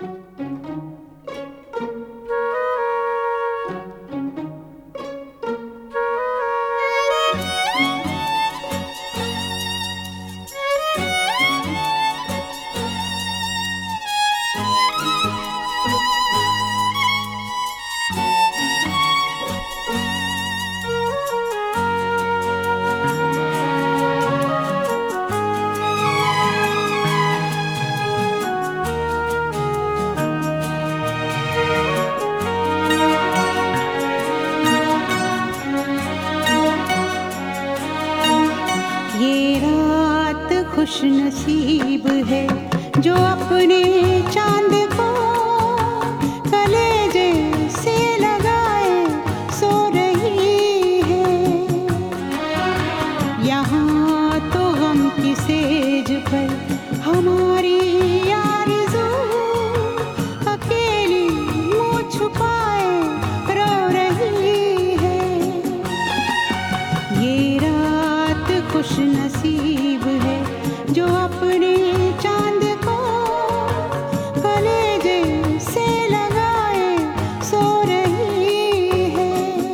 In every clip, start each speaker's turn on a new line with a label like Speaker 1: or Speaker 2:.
Speaker 1: ये रात खुश नसीब है जो अपने चांद को कलेजे से लगाए सो रही है। यहाँ तो गम की सेज पर हमारी आरज़ू अकेली मुँह छुपाए रो रही है। ये रात खुश नसीब है जो अपने चांद को कलेजे से लगाए सो रही है।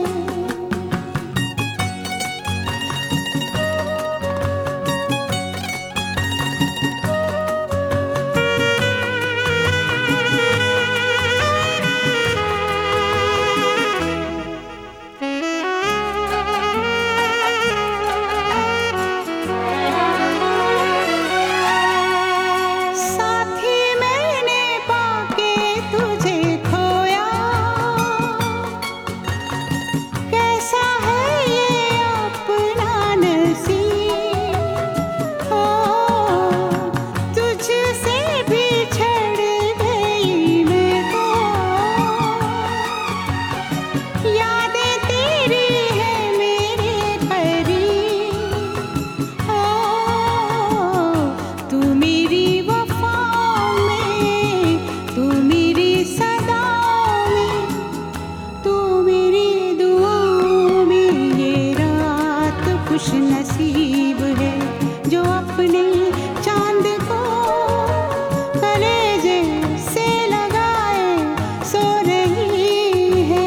Speaker 1: खुश नसीब है जो अपने चांद को कलेजे से लगाए सो रही है।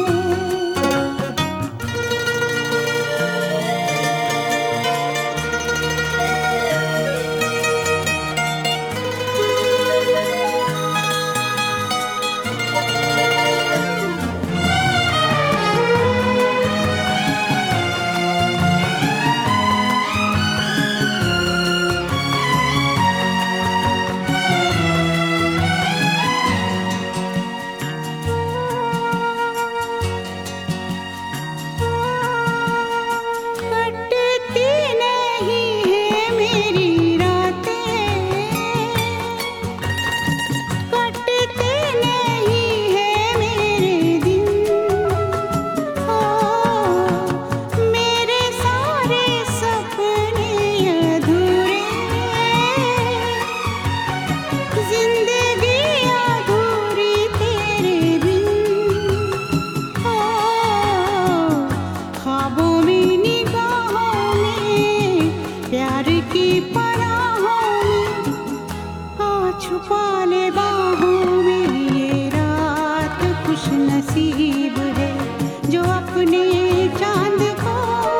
Speaker 1: छुपा ले बाहों में ये रात खुश नसीब है जो अपने चांद को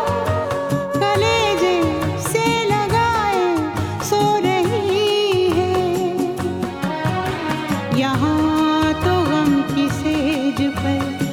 Speaker 1: कलेजे से लगाए सो रही है। यहाँ तो गम की सेज पर